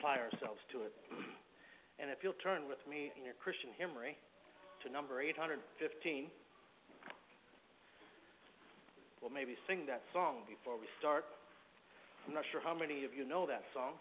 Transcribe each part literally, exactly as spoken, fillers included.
apply ourselves to it. And if you'll turn with me in your Christian hymnary to number eight hundred fifteen, we'll maybe sing that song before we start. I'm not sure how many of you know that song.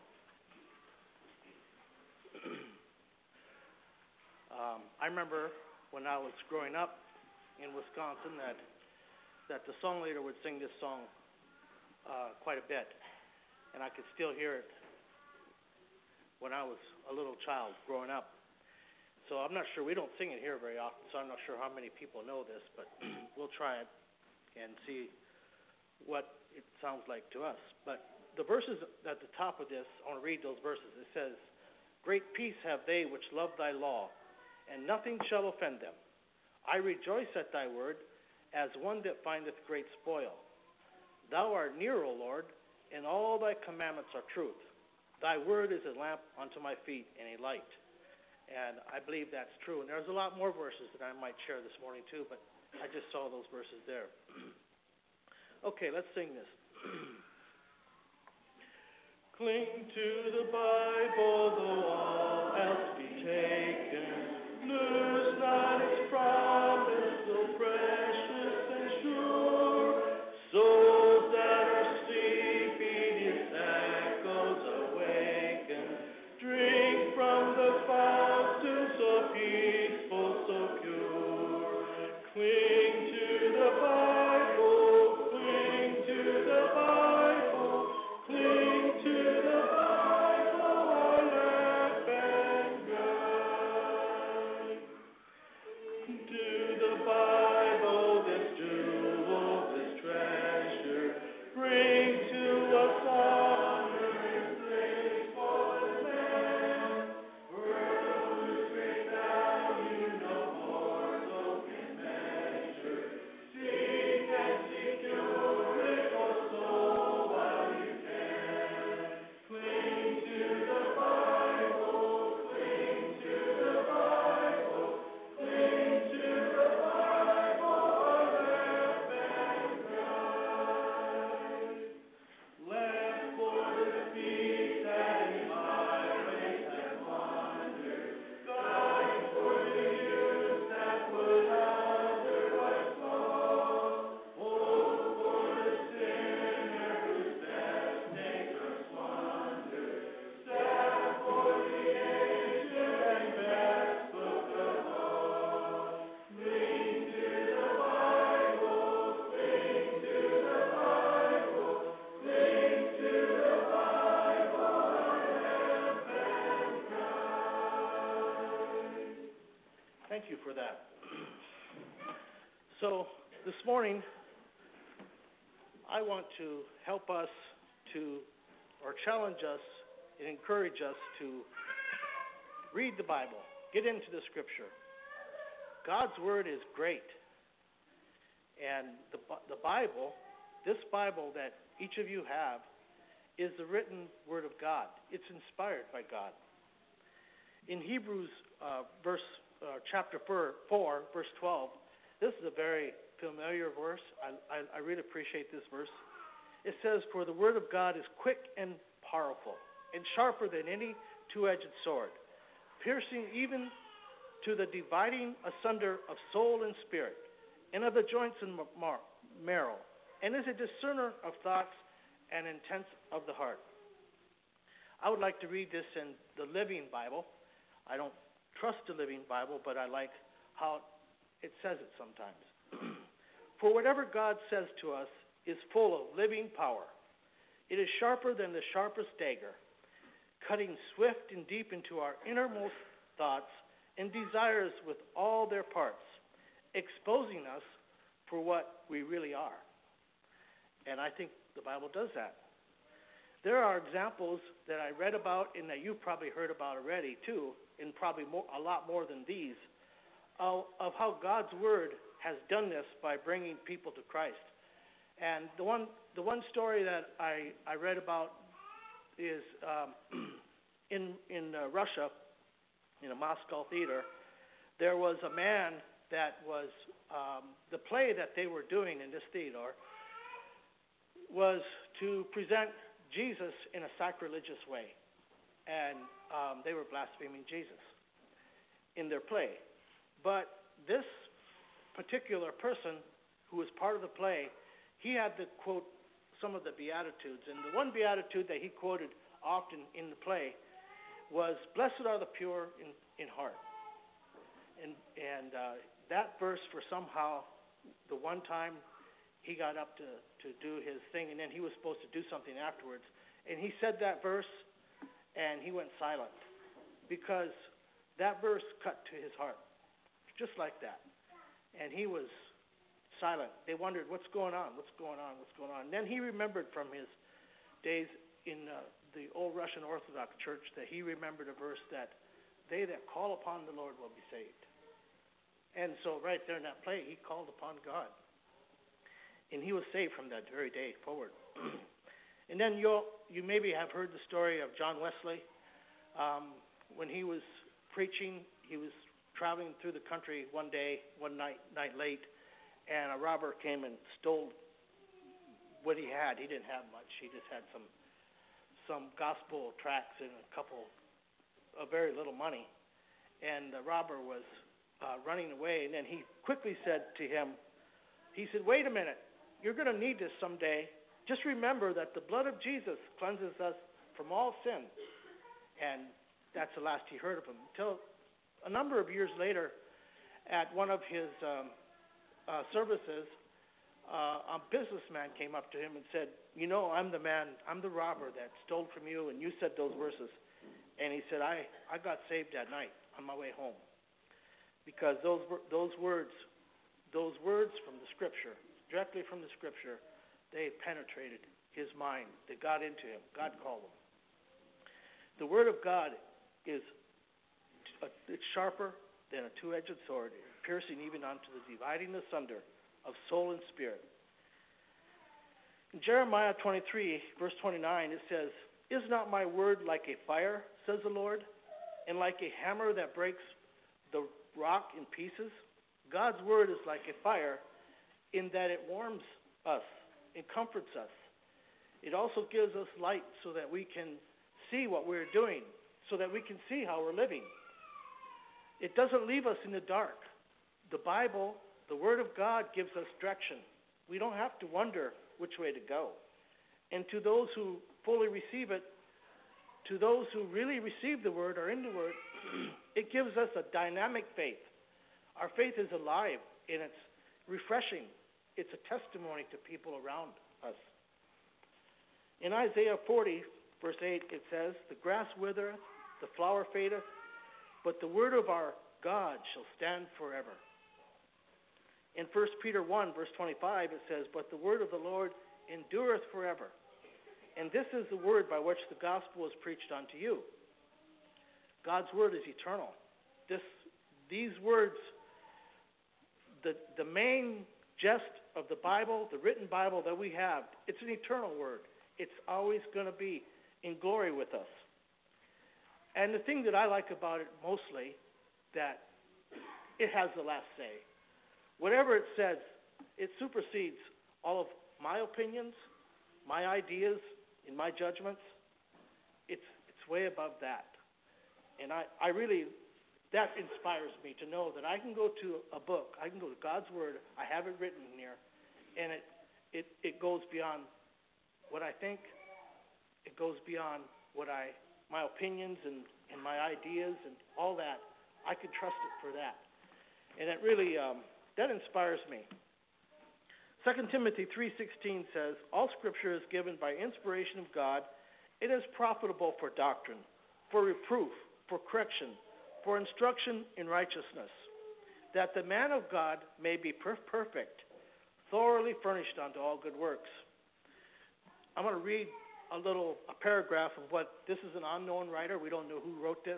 um, I remember when I was growing up in Wisconsin that that the song leader would sing this song uh, quite a bit, and I could still hear it when I was a little child growing up. So I'm not sure, we don't sing it here very often, so I'm not sure how many people know this, but we'll try it and see what it sounds like to us. But the verses at the top of this, I want to read those verses. It says, "Great peace have they which love thy law, and nothing shall offend them. I rejoice at thy word, as one that findeth great spoil. Thou art near, O Lord, and all thy commandments are truth. Thy word is a lamp unto my feet and a light." And I believe that's true. And there's a lot more verses that I might share this morning too, but I just saw those verses there. Okay, let's sing this. Cling to the Bible, though all else be taken. Lose not its promise, so precious and sure. Souls that are sleeping, its echoes awaken. Drink from the fountain so peaceful, so pure. Cling to the Bible, cling to the Bible, cling to the Bible, our lamp and guide. To the Bible, this jewel, this treasure, bring to us honor and praise for the man. For whose great value no mortal can measure. Seek and secure it, O soul, while you can. Cling to the Bible, cling to the Bible, cling to the Bible, our lamp and guide. Lamp for the feet that in highways have wandered, guide for the youth that would otherwise fall. Hope for the sinner whose best days are squandered, staff for the aged and best book of all. Cling to the Bible, cling to the Bible, cling to the Bible, our lamp and guide. Thank you for that. So this morning, I want to help us to, or challenge us and encourage us to read the Bible, get into the Scripture. God's Word is great. And the, Bi- the Bible, this Bible that each of you have, is the written Word of God. It's inspired by God. In Hebrews uh, verse uh, chapter four, four, verse twelve, this is a very familiar verse. I, I, I really appreciate this verse. It says, "For the Word of God is quick and powerful, and sharper than any two-edged sword, piercing even to the dividing asunder of soul and spirit, and of the joints and mar- marrow, and is a discerner of thoughts and intents of the heart." I would like to read this in the Living Bible. I don't trust the Living Bible, but I like how it says it sometimes. "For whatever God says to us is full of living power. It is sharper than the sharpest dagger, cutting swift and deep into our innermost thoughts and desires with all their parts, exposing us for what we really are." And I think the Bible does that. There are examples that I read about and that you've probably heard about already too, and probably more, a lot more than these, of, of how God's Word has done this by bringing people to Christ. And the one the one story that I, I read about is um, in in uh, Russia, in a Moscow theater, there was a man that was, um, the play that they were doing in this theater was to present Jesus in a sacrilegious way. and um, they were blaspheming Jesus in their play. But this particular person who was part of the play, he had to quote some of the Beatitudes. And the one Beatitude that he quoted often in the play was, "Blessed are the pure in, in heart." And, and uh, that verse, for somehow, the one time he got up to, to do his thing, and then he was supposed to do something afterwards, and he said that verse, and he went silent, because that verse cut to his heart, just like that. And he was silent. They wondered, what's going on, what's going on, what's going on. And then he remembered from his days in uh, the old Russian Orthodox Church that he remembered a verse that they that call upon the Lord will be saved. And so right there in that play, he called upon God. And he was saved from that very day forward. And then you'll, you maybe have heard the story of John Wesley. Um, when he was preaching, he was traveling through the country one day, one night, night late, and a robber came and stole what he had. He didn't have much. He just had some some gospel tracts and a couple of very little money. And the robber was uh, running away, and then he quickly said to him, he said, "Wait a minute, you're going to need this someday. Just remember that the blood of Jesus cleanses us from all sin." And that's the last he heard of him. Until a number of years later, at one of his um, uh, services, uh, a businessman came up to him and said, "You know, I'm the man, I'm the robber that stole from you, and you said those verses." And he said, I, I got saved that night on my way home, because those those words, those words from the Scripture, directly from the Scripture, they penetrated his mind. They got into him. God called him. The Word of God is a, it's sharper than a two-edged sword, piercing even unto the dividing asunder of soul and spirit. In Jeremiah twenty-three, verse twenty-nine, it says, "Is not my word like a fire, says the Lord, and like a hammer that breaks the rock in pieces?" God's word is like a fire in that it warms us, it comforts us. It also gives us light so that we can see what we're doing, so that we can see how we're living. It doesn't leave us in the dark. The Bible, the Word of God, gives us direction. We don't have to wonder which way to go. And to those who fully receive it, to those who really receive the Word or in the Word, it gives us a dynamic faith. Our faith is alive, and it's refreshing. It's a testimony to people around us. In Isaiah forty, verse eight, it says, "The grass withereth, the flower fadeth, but the word of our God shall stand forever." In First Peter one, verse twenty-five, it says, "But the word of the Lord endureth forever. And this is the word by which the gospel is preached unto you." God's word is eternal. This, these words, the, the main gist of the Bible, the written Bible that we have, it's an eternal word. It's always going to be in glory with us. And the thing that I like about it mostly, that it has the last say. Whatever it says, it supersedes all of my opinions, my ideas, and my judgments. It's it's way above that. And I, I really, that inspires me to know that I can go to a book, I can go to God's Word, I have it written in here, and it, it, it goes beyond what I think, it goes beyond what I, my opinions and, and my ideas and all that. I can trust it for that. And it really, um, that inspires me. Second Timothy three sixteen says, "All Scripture is given by inspiration of God. It is profitable for doctrine, for reproof, for correction, for instruction in righteousness, that the man of God may be per- perfect, thoroughly furnished unto all good works." I'm going to read a little a paragraph of what, this is an unknown writer. We don't know who wrote this.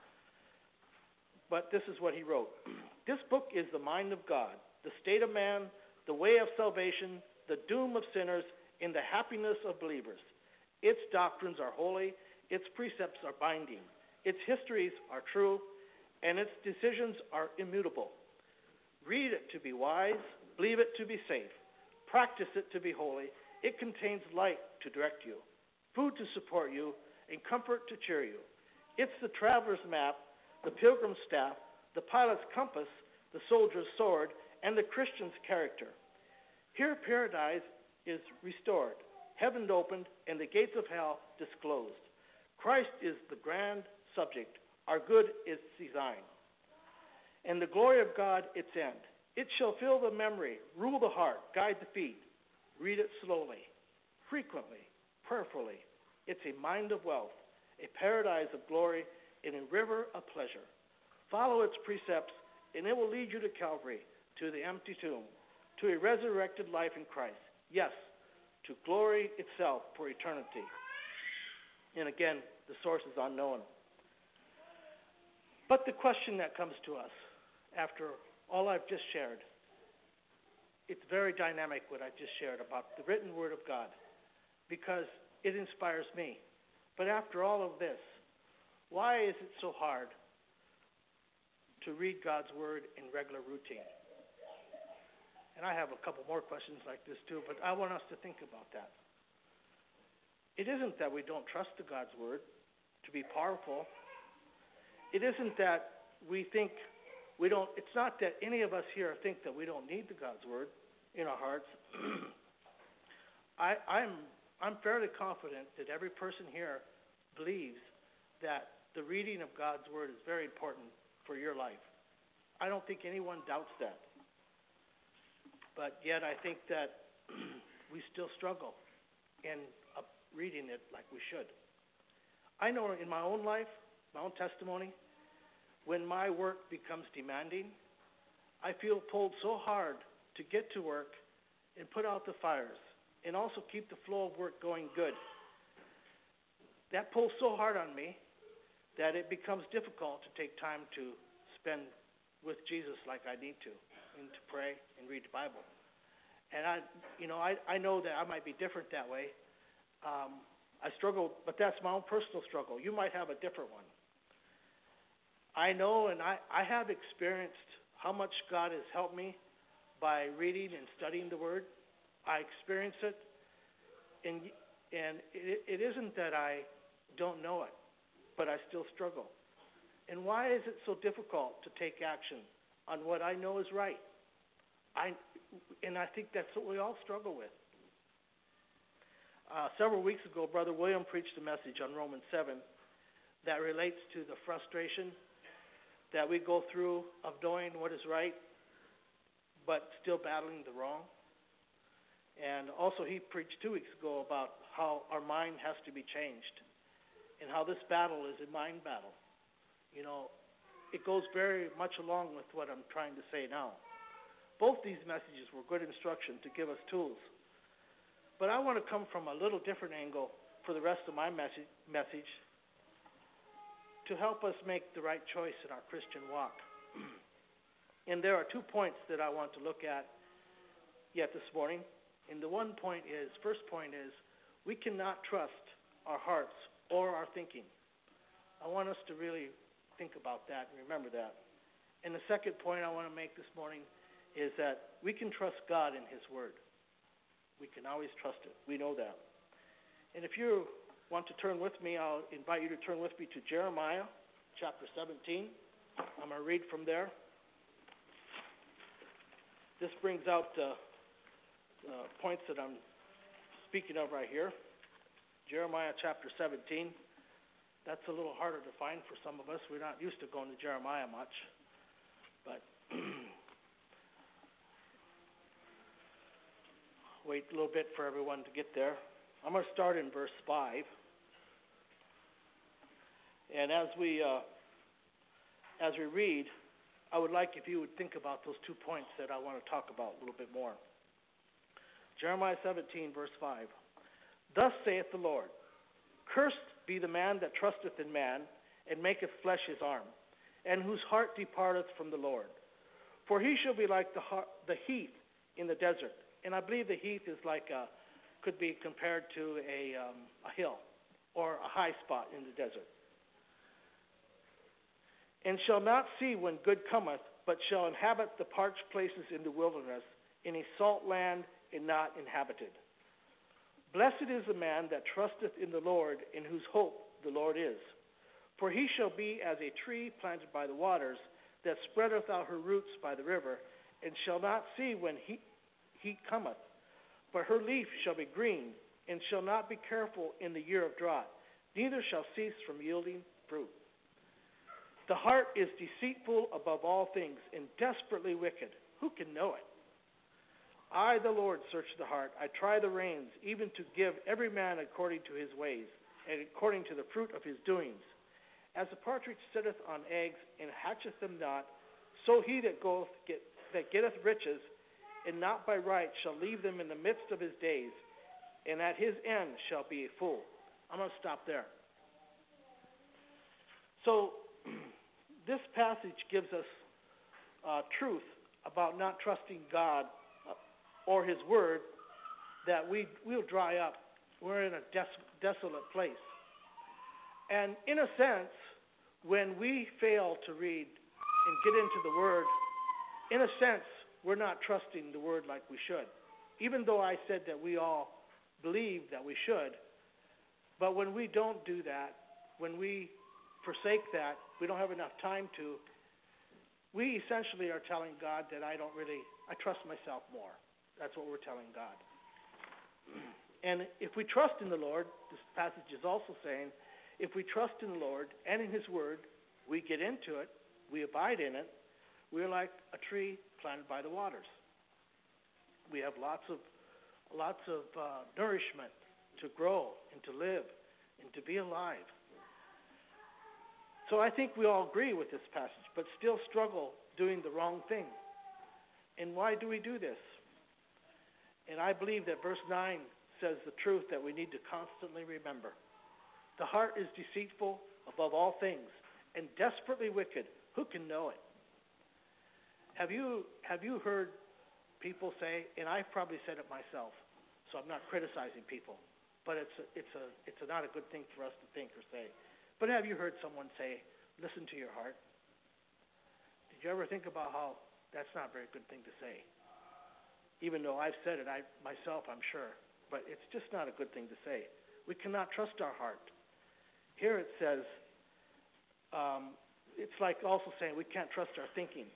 But this is what he wrote. "This book is the mind of God, the state of man, the way of salvation, the doom of sinners, and the happiness of believers. Its doctrines are holy, its precepts are binding, its histories are true, and its decisions are immutable. Read it to be wise, believe it to be safe, practice it to be holy. It contains light to direct you, food to support you, and comfort to cheer you. It's the traveler's map, the pilgrim's staff, the pilot's compass, the soldier's sword, and the Christian's character. Here paradise is restored, heaven opened, and the gates of hell disclosed. Christ is the grand subject, our good its design, and the glory of God its end. It shall fill the memory, rule the heart, guide the feet. Read it slowly, frequently, prayerfully. It's a mind of wealth, a paradise of glory, and a river of pleasure. Follow its precepts, and it will lead you to Calvary, to the empty tomb, to a resurrected life in Christ. Yes, to glory itself for eternity. And again, the source is unknown. But the question that comes to us after all I've just shared, it's very dynamic what I just shared about the written word of God, because it inspires me. But after all of this, why is it so hard to read God's word in regular routine? And I have a couple more questions like this too, but I want us to think about that. It isn't that we don't trust the God's word to be powerful. It isn't that we think we don't, it's not that any of us here think that we don't need the God's word in our hearts. I, I'm, I'm fairly confident that every person here believes that the reading of God's word is very important for your life. I don't think anyone doubts that. But yet I think that we still struggle in uh, reading it like we should. I know in my own life, my own testimony, when my work becomes demanding, I feel pulled so hard to get to work and put out the fires and also keep the flow of work going good. That pulls so hard on me that it becomes difficult to take time to spend with Jesus like I need to, and to pray and read the Bible. And I, you know, I, I know that I might be different that way. Um, I struggle, but that's my own personal struggle. You might have a different one. I know, and I, I have experienced how much God has helped me by reading and studying the Word. I experience it, and and it, it isn't that I don't know it, but I still struggle. And why is it so difficult to take action on what I know is right? I, and I think that's what we all struggle with. Uh, several weeks ago, Brother William preached a message on Romans seven that relates to the frustration that we go through of knowing what is right, but still battling the wrong. And also he preached two weeks ago about how our mind has to be changed and how this battle is a mind battle. You know, it goes very much along with what I'm trying to say now. Both these messages were good instruction to give us tools. But I want to come from a little different angle for the rest of my message, message to help us make the right choice in our Christian walk. And there are two points that I want to look at yet this morning. And the one point is, first point is, we cannot trust our hearts or our thinking. I want us to really think about that and remember that. And the second point I want to make this morning is that we can trust God in His Word. We can always trust it. We know that. And if you want to turn with me, I'll invite you to turn with me to Jeremiah chapter seventeen. I'm going to read from there. This brings out the uh, points that I'm speaking of right here. Jeremiah chapter seventeen. That's a little harder to find for some of us. We're not used to going to Jeremiah much. But wait a little bit for everyone to get there. I'm going to start in verse five. And as we uh, as we read, I would like if you would think about those two points that I want to talk about a little bit more. Jeremiah seventeen, verse five. Thus saith the Lord, cursed be the man that trusteth in man, and maketh flesh his arm, and whose heart departeth from the Lord. For he shall be like the, heart, the heath in the desert. And I believe the heath is like a, could be compared to a, um, a hill or a high spot in the desert. And shall not see when good cometh, but shall inhabit the parched places in the wilderness, in a salt land and not inhabited. Blessed is the man that trusteth in the Lord, in whose hope the Lord is. For he shall be as a tree planted by the waters, that spreadeth out her roots by the river, and shall not see when heat, heat cometh. But her leaf shall be green, and shall not be careful in the year of drought, neither shall cease from yielding fruit. The heart is deceitful above all things, and desperately wicked. Who can know it? I, the Lord, search the heart. I try the reins, even to give every man according to his ways, and according to the fruit of his doings. As the partridge sitteth on eggs, and hatcheth them not, so he that goeth get, that getteth riches, and not by right, shall leave them in the midst of his days, and at his end shall be a fool. I'm going to stop there. So, this passage gives us uh, truth about not trusting God or his word, that we will dry up. We're in a des- desolate place. And in a sense, when we fail to read and get into the word, in a sense, we're not trusting the word like we should. Even though I said that we all believe that we should, but when we don't do that, when we forsake that, we don't have enough time to, we essentially are telling God that I don't really, I trust myself more. That's what we're telling God. And if we trust in the Lord, this passage is also saying, if we trust in the Lord and in his word, we get into it, we abide in it, we're like a tree planted by the waters. We have lots of lots of uh, nourishment to grow and to live and to be alive. So I think we all agree with this passage, but still struggle doing the wrong thing. And why do we do this? And I believe that verse nine says the truth that we need to constantly remember. The heart is deceitful above all things and desperately wicked. Who can know it? Have you have you heard people say, and I've probably said it myself, so I'm not criticizing people, but it's a, it's a it's a, not a good thing for us to think or say. But have you heard someone say, listen to your heart? Did you ever think about how that's not a very good thing to say? Even though I've said it I myself, I'm sure. But it's just not a good thing to say. We cannot trust our heart. Here it says, um, it's like also saying we can't trust our thinking.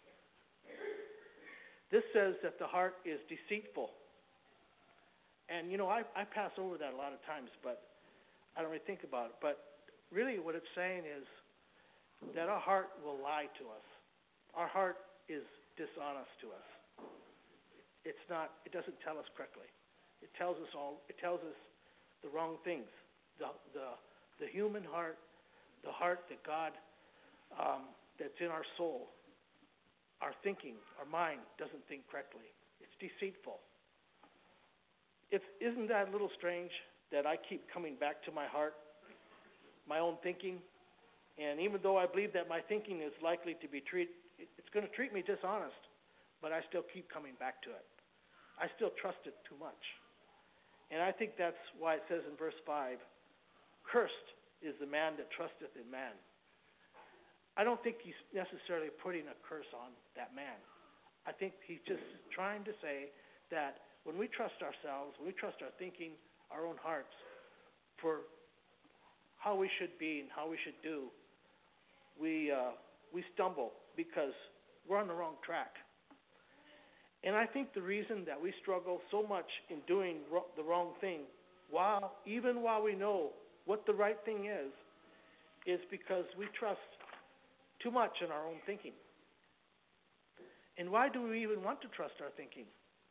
This says that the heart is deceitful. And, you know, I, I pass over that a lot of times, but I don't really think about it. But really what it's saying is that our heart will lie to us. Our heart is dishonest to us. It's not, it doesn't tell us correctly. It tells us all, it tells us the wrong things. The the, the human heart, the heart that God, um, that's in our soul, our thinking, our mind doesn't think correctly. It's deceitful. It's, isn't that a little strange that I keep coming back to my heart, my own thinking? And even though I believe that my thinking is likely to be treat, it's going to treat me dishonest, but I still keep coming back to it. I still trust it too much. And I think that's why it says in verse five, cursed is the man that trusteth in man. I don't think he's necessarily putting a curse on that man. I think he's just trying to say that when we trust ourselves, when we trust our thinking, our own hearts, for how we should be and how we should do, we uh, we stumble because we're on the wrong track. And I think the reason that we struggle so much in doing ro- the wrong thing, while even while we know what the right thing is, is because we trust too much in our own thinking. And why do we even want to trust our thinking?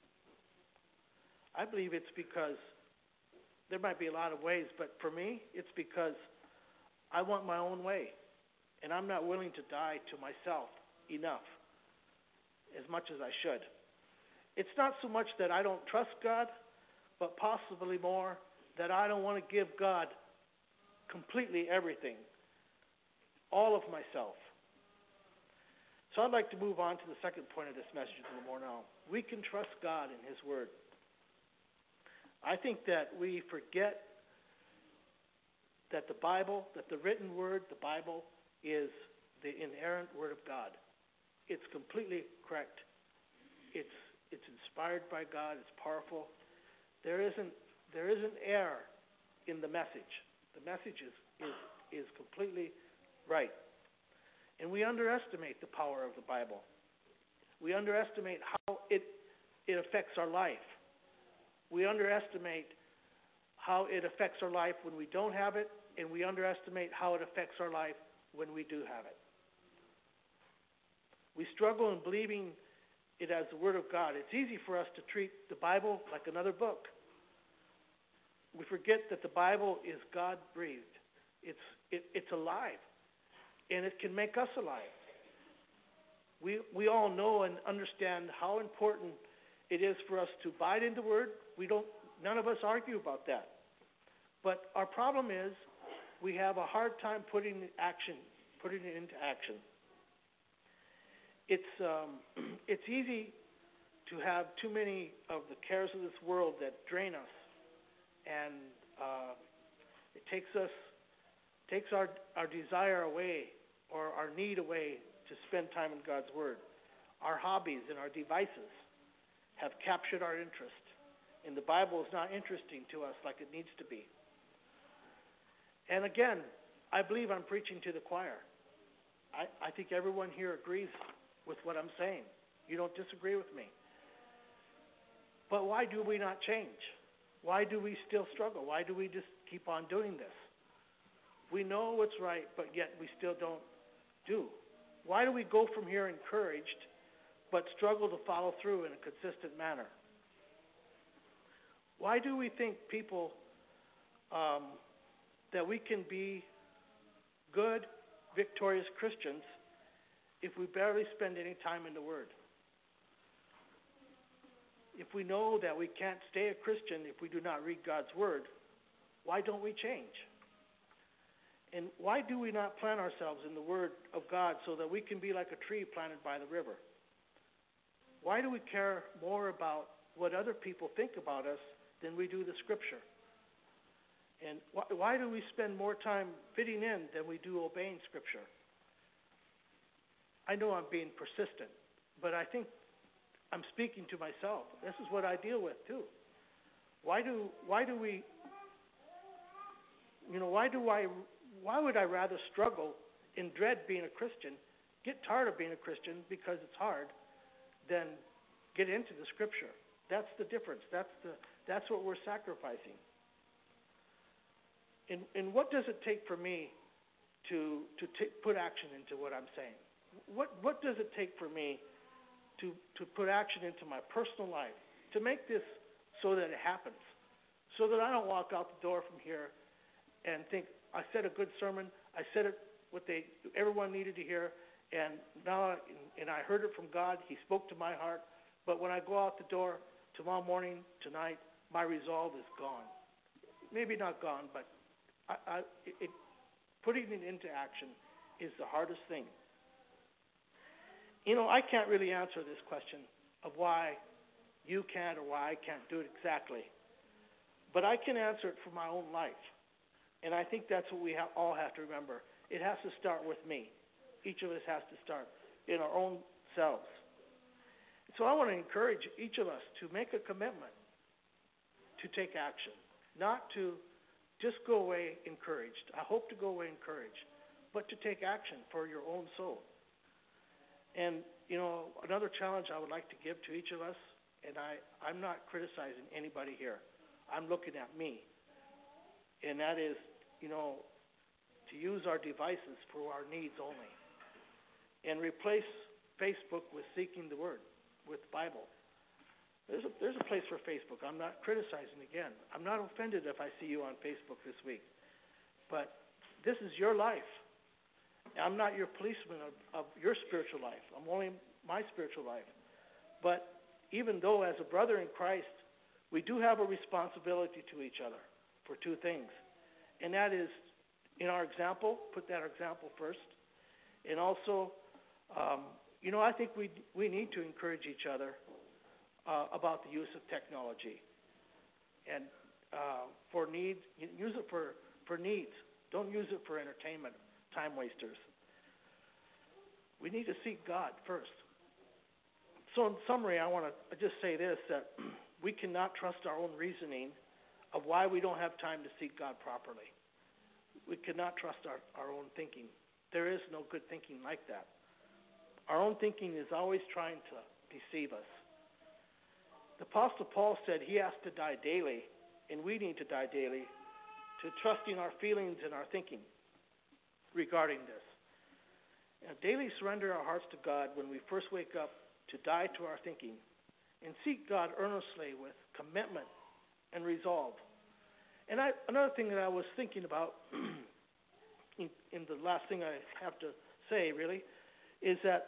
I believe it's because there might be a lot of ways, but for me, it's because I want my own way, and I'm not willing to die to myself enough, as much as I should. It's not so much that I don't trust God, but possibly more that I don't want to give God completely everything, all of myself. So I'd like to move on to the second point of this message a little more now. We can trust God in his word. I think that we forget that the Bible, that the written word, the Bible, is the inerrant word of God. It's completely correct. It's it's inspired by God. It's powerful. There isn't there isn't error in the message. The message is is, is completely right. And we underestimate the power of the Bible. We underestimate how it, it affects our life. We underestimate how it affects our life when we don't have it, and we underestimate how it affects our life when we do have it. We struggle in believing it as the Word of God. It's easy for us to treat the Bible like another book. We forget that the Bible is God-breathed. It's, it, it's alive, and it can make us alive. We, we all know and understand how important it is for us to abide in the Word. We don't, none of us argue about that. But our problem is we have a hard time putting it action, putting it into action. It's um, it's easy to have too many of the cares of this world that drain us, and uh, it takes us takes our our desire away or our need away to spend time in God's Word. Our hobbies and our devices have captured our interest, and the Bible is not interesting to us like it needs to be. And again, I believe I'm preaching to the choir. I, I think everyone here agrees with what I'm saying. You don't disagree with me. But why do we not change? Why do we still struggle? Why do we just keep on doing this? We know what's right, but yet we still don't do. Why do we go from here encouraged, but struggle to follow through in a consistent manner? Why do we think people um, that we can be good, victorious Christians if we barely spend any time in the Word? If we know that we can't stay a Christian if we do not read God's Word, why don't we change? And why do we not plant ourselves in the Word of God so that we can be like a tree planted by the river? Why do we care more about what other people think about us than we do the Scripture? And why, why do we spend more time fitting in than we do obeying Scripture? I know I'm being persistent, but I think I'm speaking to myself. This is what I deal with too. Why do why do we you know why do I why would I rather struggle and dread being a Christian, get tired of being a Christian because it's hard, than get into the Scripture? That's the difference. That's the that's what we're sacrificing. And and what does it take for me to to t- put action into what I'm saying? What what does it take for me to to put action into my personal life, to make this so that it happens, so that I don't walk out the door from here and think I said a good sermon, I said it what they everyone needed to hear, and now and I heard it from God. He spoke to my heart, but when I go out the door tomorrow morning, tonight, my resolve is gone. Maybe not gone, but I, I, it, putting it into action is the hardest thing. You know, I can't really answer this question of why you can't or why I can't do it exactly, but I can answer it for my own life, and I think that's what we ha- all have to remember. It has to start with me. Each of us has to start in our own selves. So I want to encourage each of us to make a commitment to take action, not to just go away encouraged. I hope to go away encouraged, but to take action for your own soul. And, you know, another challenge I would like to give to each of us, and I, I'm not criticizing anybody here. I'm looking at me. And that is, you know, to use our devices for our needs only. And replace Facebook with seeking the Word, with the Bible. There's a, there's a place for Facebook. I'm not criticizing again. I'm not offended if I see you on Facebook this week. But this is your life. I'm not your policeman of, of your spiritual life. I'm only my spiritual life. But even though as a brother in Christ, we do have a responsibility to each other for two things. And that is, in our example, put that example first. And also, um, you know, I think we we need to encourage each other uh, about the use of technology. And uh, for needs, use it for, for needs. Don't use it for entertainment. Time wasters. We need to seek God first. So in summary, I want to just say this, that we cannot trust our own reasoning of why we don't have time to seek God properly. We cannot trust our, our own thinking. There is no good thinking like that. Our own thinking is always trying to deceive us. The Apostle Paul said he has to die daily, and we need to die daily to trusting our feelings and our thinking regarding this. Now, daily surrender our hearts to God when we first wake up to die to our thinking and seek God earnestly with commitment and resolve. And I, another thing that I was thinking about in, in the last thing I have to say, really, is that,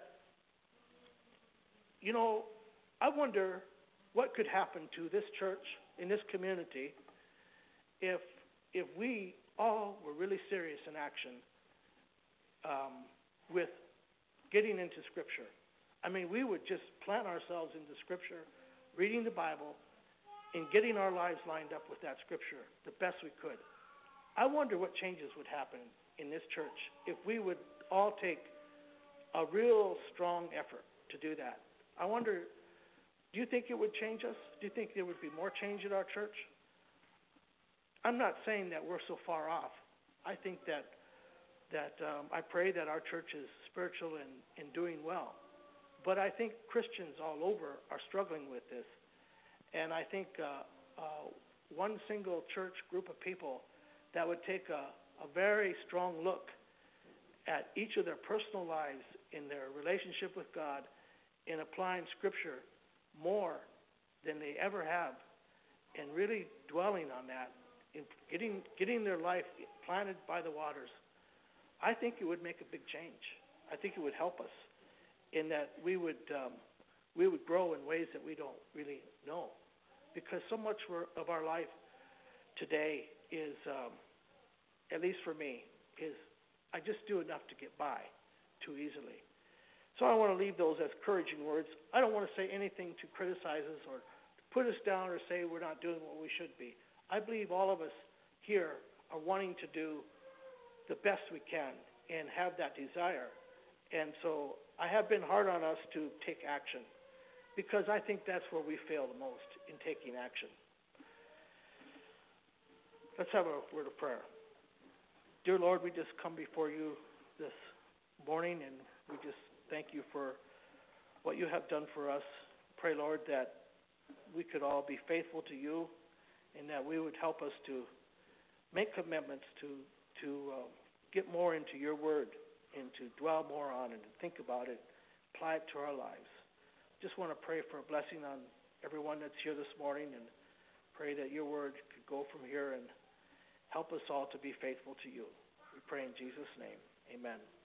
you know, I wonder what could happen to this church, in this community, if if we all were really serious in action um, with getting into Scripture. I mean, we would just plant ourselves into Scripture, reading the Bible, and getting our lives lined up with that Scripture the best we could. I wonder what changes would happen in this church if we would all take a real strong effort to do that. I wonder, do you think it would change us? Do you think there would be more change in our church? I'm not saying that we're so far off. I think that that um, I pray that our church is spiritual and, and doing well. But I think Christians all over are struggling with this. And I think uh, uh, one single church group of people that would take a, a very strong look at each of their personal lives in their relationship with God in applying Scripture more than they ever have and really dwelling on that, in getting getting their life planted by the waters, I think it would make a big change. I think it would help us in that we would um, we would grow in ways that we don't really know, because so much of our life today is, um, at least for me, is I just do enough to get by too easily. So I want to leave those as encouraging words. I don't want to say anything to criticize us or put us down or say we're not doing what we should be. I believe all of us here are wanting to do the best we can and have that desire. And so I have been hard on us to take action, because I think that's where we fail the most, in taking action. Let's have a word of prayer. Dear Lord, we just come before you this morning, and we just thank you for what you have done for us. Pray, Lord, that we could all be faithful to you, and that we would help us to make commitments to to uh, get more into your word and to dwell more on it and think about it, apply it to our lives. Just want to pray for a blessing on everyone that's here this morning, and pray that your word could go from here and help us all to be faithful to you. We pray in Jesus' name. Amen.